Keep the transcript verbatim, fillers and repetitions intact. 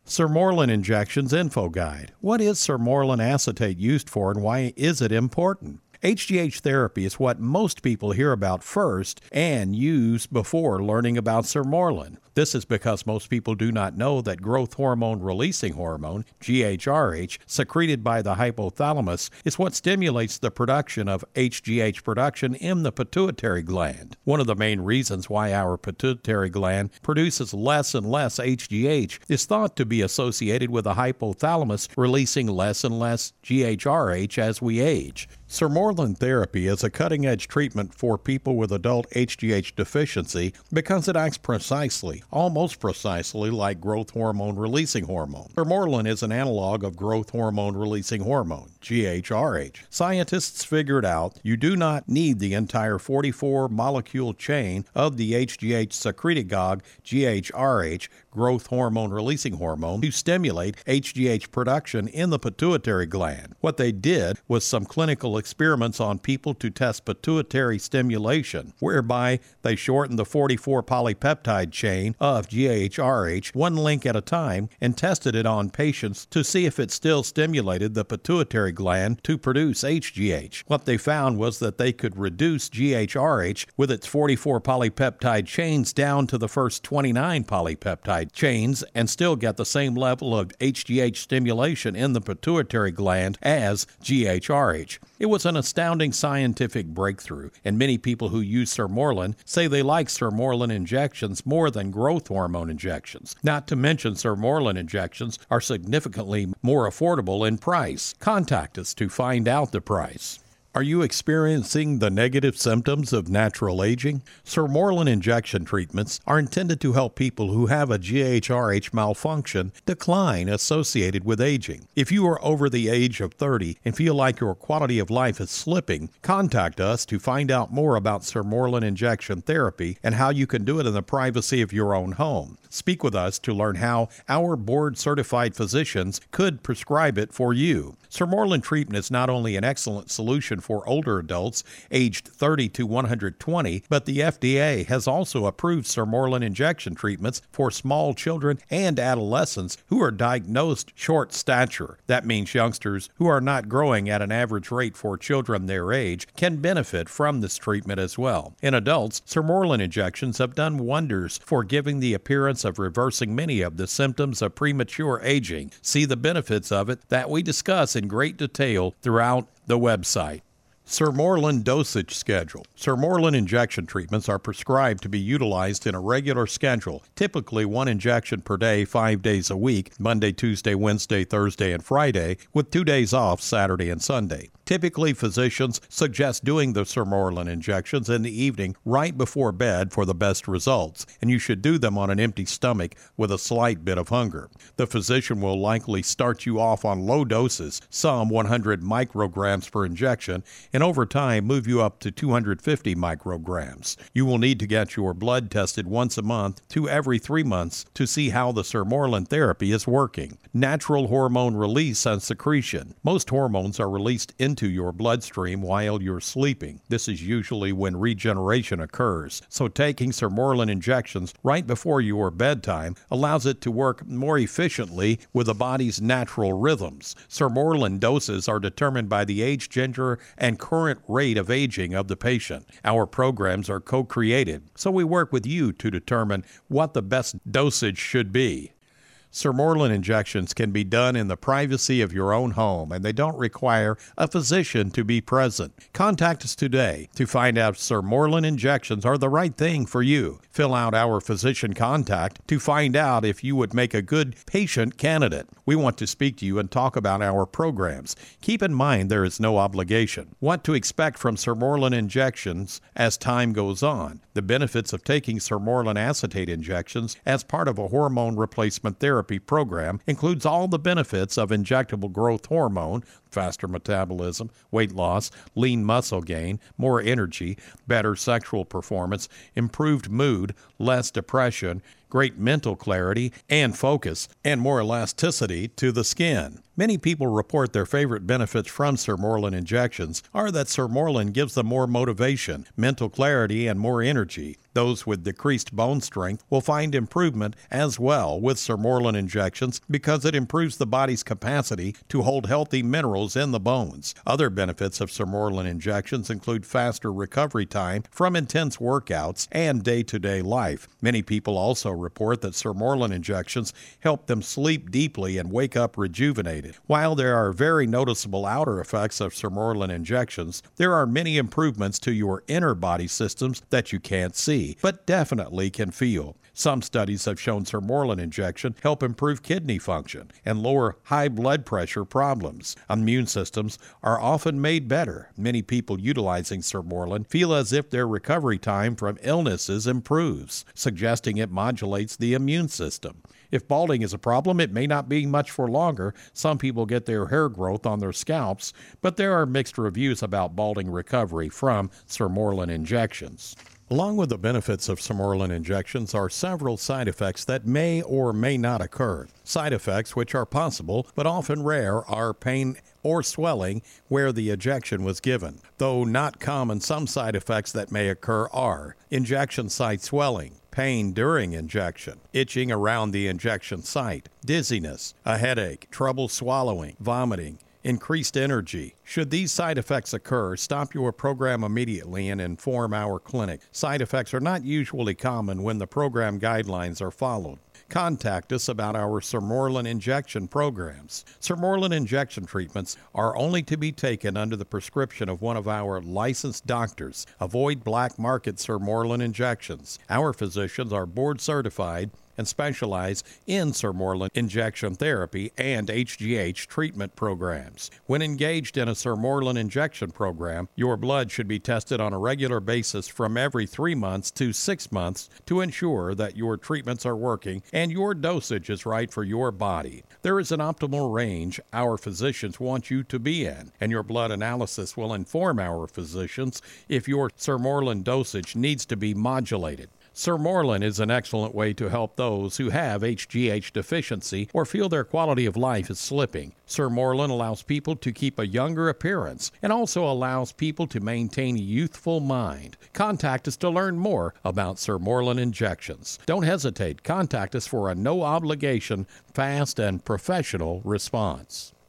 Sermorelin Injections Info Guide. What is sermorelin acetate used for and why is it important? H G H therapy is what most people hear about first and use before learning about sermorelin. This is because most people do not know that growth hormone releasing hormone, G H R H, secreted by the hypothalamus is what stimulates the production of H G H production in the pituitary gland. One of the main reasons why our pituitary gland produces less and less H G H is thought to be associated with the hypothalamus releasing less and less G H R H as we age. Sermorelin therapy is a cutting-edge treatment for people with adult H G H deficiency because it acts precisely, almost precisely, like growth hormone releasing hormone. Sermorelin is an analog of growth hormone releasing hormone, G H R H. Scientists figured out you do not need the entire forty-four molecule chain of the H G H secretagogue, G H R H, growth hormone releasing hormone, to stimulate H G H production in the pituitary gland. What they did was some clinical experiments on people to test pituitary stimulation, whereby they shortened the forty-four polypeptide chain of G H R H one link at a time and tested it on patients to see if it still stimulated the pituitary gland to produce H G H. What they found was that they could reduce G H R H with its forty-four polypeptide chains down to the first twenty-nine polypeptide chains and still get the same level of H G H stimulation in the pituitary gland as G H R H. It was an astounding scientific breakthrough, and many people who use sermorelin say they like sermorelin injections more than growth hormone injections. Not to mention, sermorelin injections are significantly more affordable in price. Contact us to find out the price. Are you experiencing the negative symptoms of natural aging? Sermorelin injection treatments are intended to help people who have a G H R H malfunction decline associated with aging. If you are over the age of thirty and feel like your quality of life is slipping, contact us to find out more about sermorelin injection therapy and how you can do it in the privacy of your own home. Speak with us to learn how our board-certified physicians could prescribe it for you. Sermorelin treatment is not only an excellent solution for older adults aged thirty to one hundred twenty, but the F D A has also approved sermorelin injection treatments for small children and adolescents who are diagnosed short stature. That means youngsters who are not growing at an average rate for children their age can benefit from this treatment as well. In adults, sermorelin injections have done wonders for giving the appearance of reversing many of the symptoms of premature aging. See the benefits of it that we discuss in great detail throughout the website. Sermorelin dosage schedule. Sermorelin injection treatments are prescribed to be utilized in a regular schedule, typically one injection per day, five days a week, Monday, Tuesday, Wednesday, Thursday, and Friday, with two days off, Saturday and Sunday. Typically, physicians suggest doing the sermorelin injections in the evening right before bed for the best results, and you should do them on an empty stomach with a slight bit of hunger. The physician will likely start you off on low doses, some one hundred micrograms per injection, and over time move you up to two hundred fifty micrograms. You will need to get your blood tested once a month to every three months to see how the sermorelin therapy is working. Natural hormone release and secretion. Most hormones are released into your bloodstream while you're sleeping. This is usually when regeneration occurs. So taking sermorelin injections right before your bedtime allows it to work more efficiently with the body's natural rhythms. Sermorelin doses are determined by the age, gender, and current rate of aging of the patient. Our programs are co-created, so we work with you to determine what the best dosage should be. Sermorelin injections can be done in the privacy of your own home, and they don't require a physician to be present. Contact us today to find out if sermorelin injections are the right thing for you. Fill out our physician contact to find out if you would make a good patient candidate. We want to speak to you and talk about our programs. Keep in mind there is no obligation. What to expect from sermorelin injections as time goes on. The benefits of taking sermorelin acetate injections as part of a hormone replacement therapy program includes all the benefits of injectable growth hormone, faster metabolism, weight loss, lean muscle gain, more energy, better sexual performance, improved mood, less depression, great mental clarity and focus, and more elasticity to the skin. Many people report their favorite benefits from Sermorelin injections are that Sermorelin gives them more motivation, mental clarity, and more energy. Those with decreased bone strength will find improvement as well with Sermorelin injections because it improves the body's capacity to hold healthy minerals in the bones. Other benefits of Sermorelin injections include faster recovery time from intense workouts and day-to-day life. Many people also report that Sermorelin injections help them sleep deeply and wake up rejuvenated. While there are very noticeable outer effects of Sermorelin injections, there are many improvements to your inner body systems that you can't see, but definitely can feel. Some studies have shown Sermorelin injection help improve kidney function and lower high blood pressure problems. Immune systems are often made better. Many people utilizing Sermorelin feel as if their recovery time from illnesses improves, suggesting it modulates the immune system. If balding is a problem, it may not be much for longer. Some people get their hair growth on their scalps, but there are mixed reviews about balding recovery from Sermorelin injections. Along with the benefits of Sermorelin injections are several side effects that may or may not occur. Side effects which are possible but often rare are pain or swelling where the injection was given. Though not common, some side effects that may occur are injection site swelling, pain during injection, itching around the injection site, dizziness, a headache, trouble swallowing, vomiting, increased energy. Should these side effects occur, stop your program immediately and inform our clinic. Side effects are not usually common when the program guidelines are followed. Contact us about our Sermorelin injection programs. Sermorelin injection treatments are only to be taken under the prescription of one of our licensed doctors. Avoid black market Sermorelin injections. Our physicians are board certified and specialize in Sermorelin injection therapy and H G H treatment programs. When engaged in a Sermorelin injection program, your blood should be tested on a regular basis from every three months to six months to ensure that your treatments are working and your dosage is right for your body. There is an optimal range our physicians want you to be in, and your blood analysis will inform our physicians if your Sermorelin dosage needs to be modulated. Sermorelin is an excellent way to help those who have H G H deficiency or feel their quality of life is slipping. Sermorelin allows people to keep a younger appearance and also allows people to maintain a youthful mind. Contact us to learn more about Sermorelin injections. Don't hesitate. Contact us for a no-obligation, fast, and professional response.